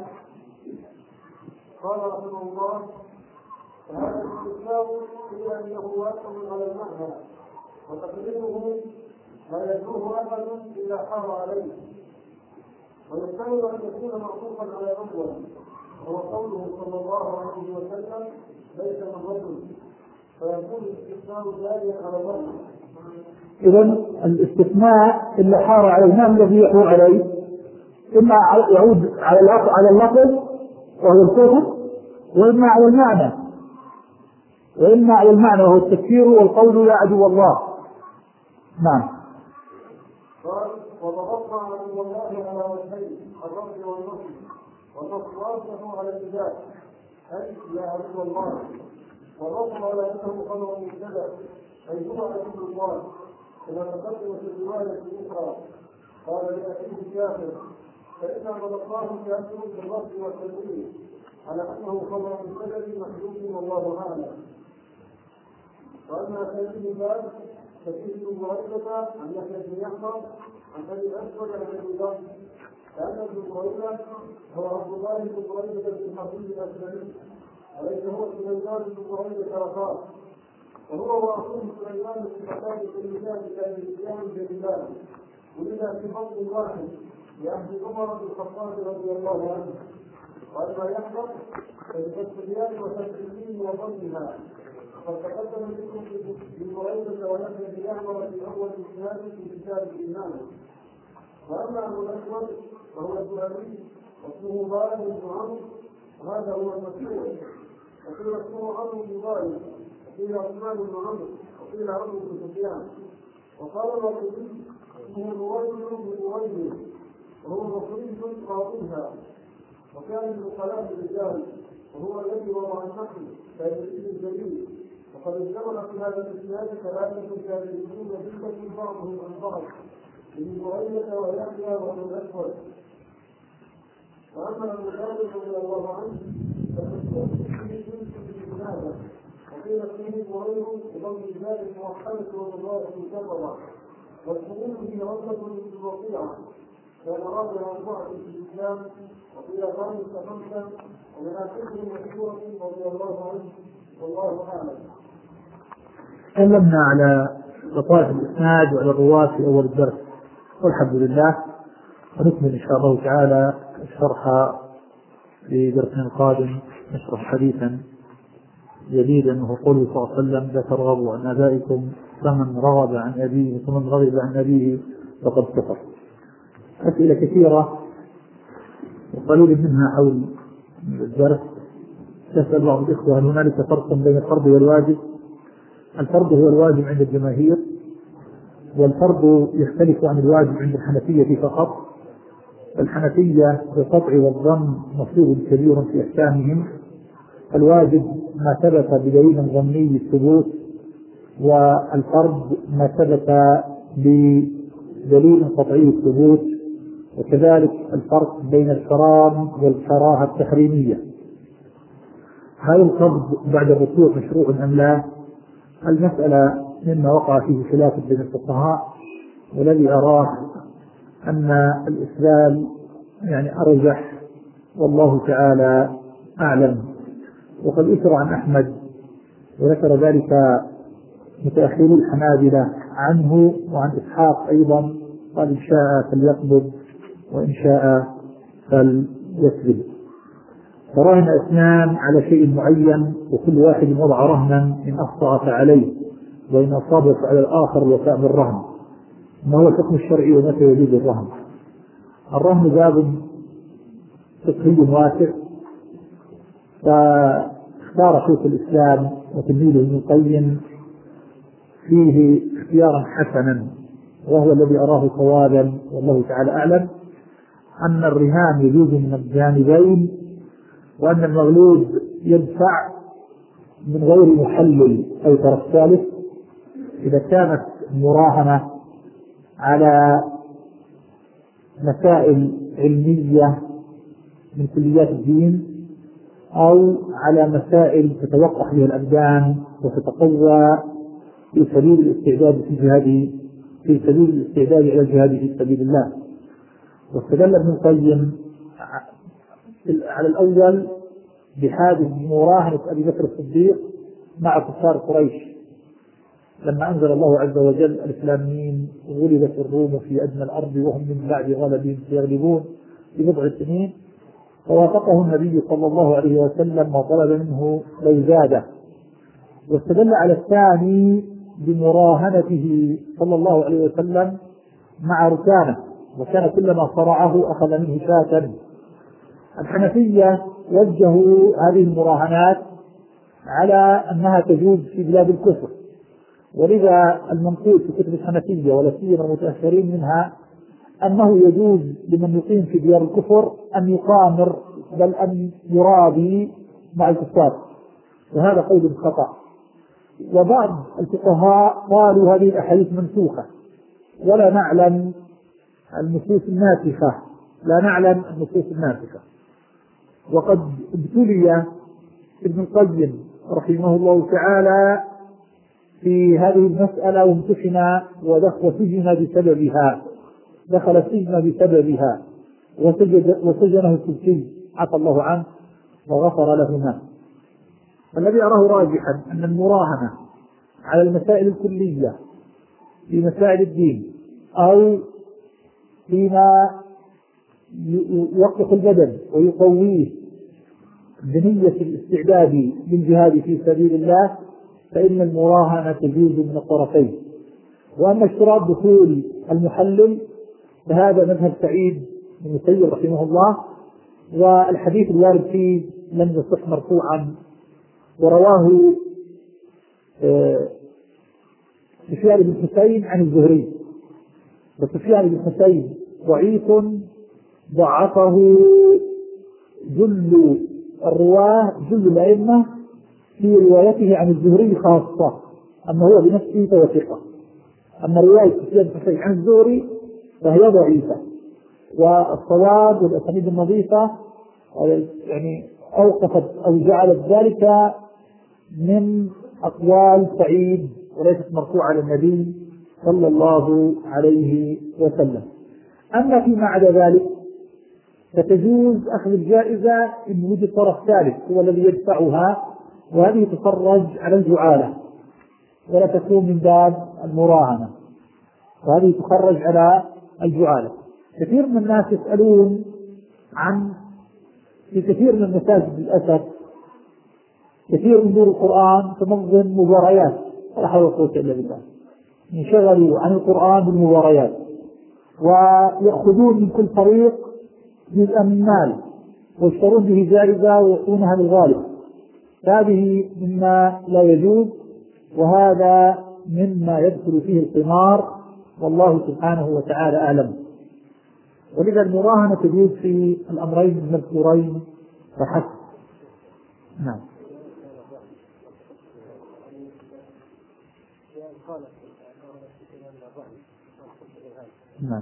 قال رحمه الله: وهذا الاستثناء إلا أنه واقع على المعنى، وتقريبه لا يدعوه أحد إلا حار عليه، ويحتمل أن يكون معطوفا على أول، وهو قوله صلى الله عليه وسلم: ليس من رجل، فيكون الاستثناء داليا على الرجل. إذن الاستثناء اللي حار عليه ما الذي يحور عليه؟ إما يعود على على اللفظ وهو الكفر، وإما على المعنى وإما على المعنى وهو التكفير والقول يا عدو الله. نعم. قال: وضبطنا عدو الله على وجهين: الرفع والنصب، والنصب على الإجابة أي يا عدو الله، والرفع على أنه خبر مبتدأ أي هو عدو الله، كما تقدم في الرواية الأخرى. قال لأخيه كافر، فإنا ضبطناه كافر بالرفع والتنوين على أنه خبر مبتدأ محدود والله أعلم. وأما ثاني الباب ففيه ابن بريدة عن يحيى بن يحيى عن أبي الأسود عن أبي ذر، لأن ابن بريدة هو عبد الله بن بريدة بن حبيب الأسلمي، وليس هو سليمان بن بريدة رقاق، وهو وأخوه سليمان بن حبيب الإنسان كان جليلان، ولد في فضل واحد لأهل عمر بن الخطاب رضي الله عنه. وأما يحيى فبالتسليان وتسليم وظنها، قد تقدم منكم بمريدة ويحيى بن يعمر في أول إسناد في كتاب الإيمان. وأما أبو الأسود وهو الزهري واسمه ضالب بن عمرو، وهذا هو المشهور، وقيل اسمه عمرو بن ضالب، وقيل عثمان بن عمرو، وقيل عمرو بن سفيان. وقال الرجل اسمه نويل بن نويل، وهو مصري قاضيها، وكان من خلاف الرجال، وهو الذي وضع النحل كالرجل الجليل. وقد اجتمع في هذا الاسناد ثلاثة كاذبين جدا بعضهم عن بعض، من بريدة ويحيى وابن الأسود. وأما أبو ذر رضي الله عنه فمسكوت فيه في الجنازة، وقيل فيه مريض بضم الجبال الموحدة والمضارع المكررة، والخروج به رجل من الوقيعة، كان رابع أربعة في الإسلام، وقيل خامسة خمسة، ومناقبه مشهورة رضي الله عنه والله أعلم. تكلمنا على لطائف الإسناد وعلى الرواة في أول الدرس والحمد لله، ونكمل إن شاء الله تعالى الشرح في درسنا القادم. نشرح حديثا جديدا وهو قوله صلى الله عليه وسلم: لا ترغبوا عن آبائكم، فمن رغب عن أبيه فمن رغب عن أبيه فقد كفر. أسئلة كثيرة وقليل منها حول الدرس. يسأل بعض الإخوة: هل هنالك فرق بين الفرض والواجب؟ الفرض هو الواجب عند الجماهير، والفرض يختلف عن الواجب عند الحنفية فقط. الحنفية بالقطع والظن مفروض كبير في أحكامهم. الواجب ما ثبت بدليل ظني الثبوت، والفرض ما ثبت بدليل قطعي الثبوت، وكذلك الفرق بين الحرام والكراهة التحريمية. هل القبض بعد الركوع مشروع أم لا؟ المسألة مما وقع فيه خلاف بين الفقهاء، والذي أراه أن الإسلام يعني أرجح، والله تعالى أعلم. وقد أثر عن أحمد وذكر ذلك متأخري الحنابلة عنه وعن إسحاق أيضا، قال إن شاء فليقبض وإن شاء فليسلم. فراهن اثنان على شيء معين، وكل واحد وضع رهنا إن أخطأ فعليه، وإن أصاب فعلى الآخر الوفاء بالرهن. ما هو الحكم الشرعي ومتى يجوز الرهن؟ الرهن باب فقهي واسع، فاختار شيخ الإسلام وتلميذه ابن القيم فيه اختيارا حسنا، وهو الذي أراه صوابا والله تعالى أعلم، أن الرهان يجوز من الجانبين، وأن المغلوب يدفع من غير محلل أو طرف ثالث إذا كانت مراهنة على مسائل علمية من كليات الدين، أو على مسائل تتوقع بها الأبدان وتتقوى في سبيل الاستعداد في الجهاد في سبيل الاستعداد إلى الجهاد في سبيل الله. واستدل ابن القيم على الأول بحادث مراهنة أبي بكر الصديق مع كفار قريش لما أنزل الله عز وجل الإسلاميين غلبت الروم في أدنى الأرض وهم من بعد غلبهم سيغلبون في بضع سنين، فوافقه النبي صلى الله عليه وسلم وطلب منه الزيادة. واستدل على الثاني بمراهنته صلى الله عليه وسلم مع ركانه، وكان كلما صرعه أخذ منه شاة. الحنفية وجهوا هذه المراهنات على أنها تجوز في بلاد الكفر، ولذا المنقول في كتب الحنفية ولا سيما المتأخرين منها أنه يجوز لمن يقيم في ديار الكفر أن يقامر بل أن يرابي مع الكفار، وهذا قول خطأ. وبعض الفقهاء قالوا هذه الأحاديث منسوخة ولا نعلم النصوص الناسخة، لا نعلم النصوص الناسخة. وقد ابتلي ابن القيم رحمه الله تعالى في هذه المسألة وامتحن وسجن بسببها، دخل السجن بسببها وسجنه السجن عفى الله عنه وغفر لهما. الذي أراه راجحا أن المراهنة على المسائل الكلية في مسائل الدين أو فيما يوقف البدن ويقويه بنية الاستعداد للجهاد في سبيل الله فإن المراهنة تجوز من الطرفين. وأما اشتراط دخول المحلل فهذا مذهب سعيد بن المسيب رحمه الله، والحديث الوارد فيه لم يصح مرفوعا، ورواه سفيان بن حسين عن الزهري، وسفيان بن حسين ضعيف ضعفه جل الرواه جل الأئمة في روايته عن الزهري خاصة، أما هو بنفسه فهو ثقة. أما رواية سفيان بن حسين عن الزهري فهي ضعيفة، والصواب والأسانيد النظيفة يعني أوقفت أو جعلت ذلك من أقوال سعيد وليست مرفوعة للنبي صلى الله عليه وسلم. أما فيما عدا ذلك فتجوز أخذ الجائزة إن وجد طرف ثالث هو الذي يدفعها، وهذه تخرج على الجعالة ولا تكون من باب المراهنة، وهذه تخرج على الجعالة. كثير من الناس يسألون عن في كثير من المساجد للأسف كثير من دور القرآن تنظم مباريات ولا حول ولا قوة إلا بالله، ينشغلوا عن القرآن بالمباريات ويأخذون من كل فريق جزءا من مال ويشترون به جائزة ويعطونها للغالب. هذه مما لا يجوز، وهذا مما يدخل فيه القمار، والله سبحانه وتعالى أعلم. ولذا المراهنة تجوز في الأمرين المذكورين فحسب. نعم. نعم.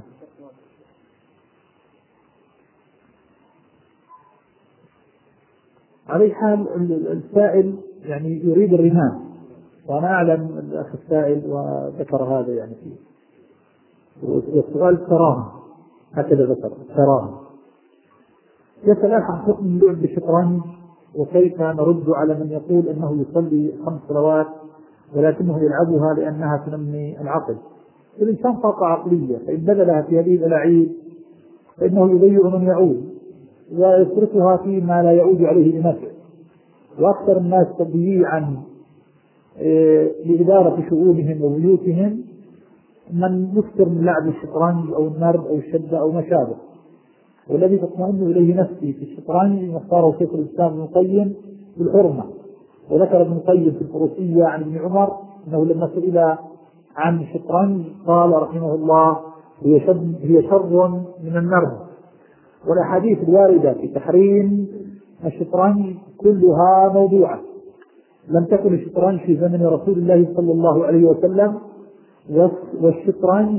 على أي حال السائل يعني يريد الرهان، وأنا أعلم الأخ السائل وذكر هذا يعني فيه، والسؤال كراهة هكذا ذكر كراهة. يسأل عن حكم اللعب بالشطرنج وكيف نرد على من يقول أنه يصلي خمس صلوات ولكنه يلعبها لأنها تنمي العقل. الإنسان طاقة عقلية، فإن بذلها في هذه الألاعيب فإنه يضيع من يعود ويصرفها فيما لا يعود عليه بنفع. وأكثر الناس تضييعا لإدارة شؤونهم وبيوتهم من يكثر من لعب الشطرنج أو النرد أو الشدة أو ما شابه. والذي تطمئن إليه نفسي في الشطرنج مختاره شيخ الإسلام ابن القيم بالحرمة. وذكر ابن القيم في الفروسية عن ابن عمر أنه لما سئل عن الشطرنج قال رحمه الله هي شر من النرد. والأحاديث الواردة في تحريم الشطرنج كلها موضوعة. لم تكن الشطرنج في زمن رسول الله صلى الله عليه وسلم، والشطرنج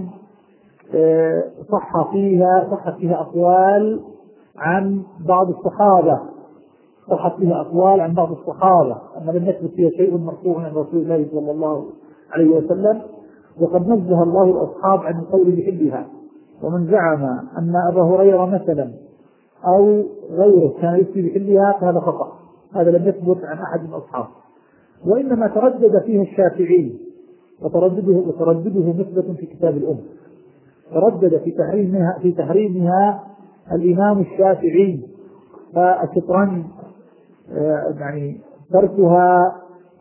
صح فيها صحت فيها أقوال عن بعض الصحابة صحت فيها أقوال عن بعض الصحابة أما لم يثبت فيها شيء مرفوع عن رسول الله صلى الله عليه وسلم. وقد نزه الله الأصحاب عن القول بحلها. ومن زعم أن أبا هريرة مثلا أو غيره كان يفتي بحلها فهذا خطأ، هذا لم يثبت عن أحد من الأصحاب. وإنما تردد فيها الشافعي، وتردده وتردده مثبت في كتاب الأم. تردد في تحريمها في تحريمها الإمام الشافعي. فالشطرنج يعني تركها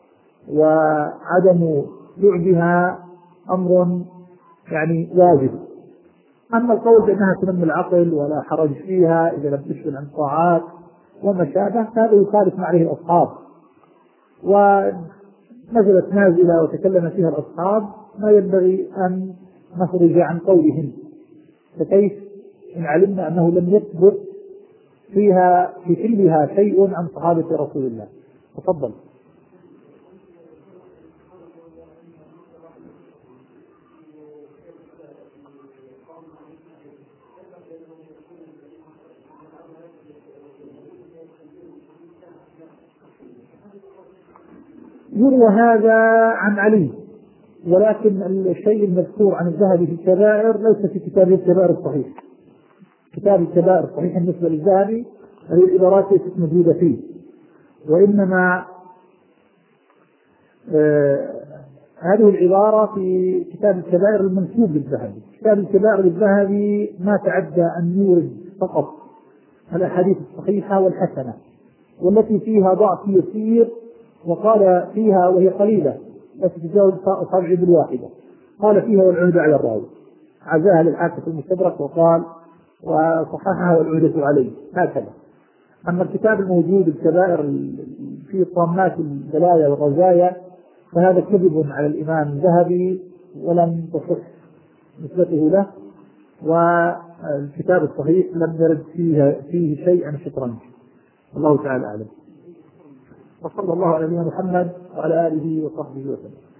وعدم لعبها أمر يعني واجب. أما القول بأنها تنمي العقل ولا حرج فيها إذا لم تشغل عن طاعات وما شابه هذا يخالف ما عليه الأصحاب. ونزلت نازلة وتكلم فيها الأصحاب ما ينبغي أن نخرج عن قولهم. فكيف إن علمنا أنه لم يثبت فيها في كلها شيء عن صحابة رسول الله. تفضل. يروى هذا عن علي، ولكن الشيء المذكور عن الذهبي في الكبائر ليس في كتاب الكبائر الصحيح. كتاب الكبائر الصحيح بالنسبة للذهبي هذه العبارات ليست موجودة فيه، وإنما آه هذه العبارة في كتاب الكبائر المنسوب للذهبي. كتاب الكبائر للذهبي ما تعدى أن يورد فقط الأحاديث الصحيحة والحسنة والتي فيها ضعف يسير، وقال فيها وهي قليلة لا تتجاوز أصابع بالواحدة، قال فيها والعودة على الراوي، عزاها للحاكم في المستدرك وقال وصححها والعودة عليه هكذا. أما الكتاب الموجود الكبائر في طامات البلايا والرزايا فهذا كذب على الإمام الذهبي ولم تصح نسبته له، والكتاب الصحيح لم يرد فيه, فيه شيء عن الشطرنج. الله تعالى أعلم. وصلى الله على نبينا محمد وعلى آله وصحبه وسلم.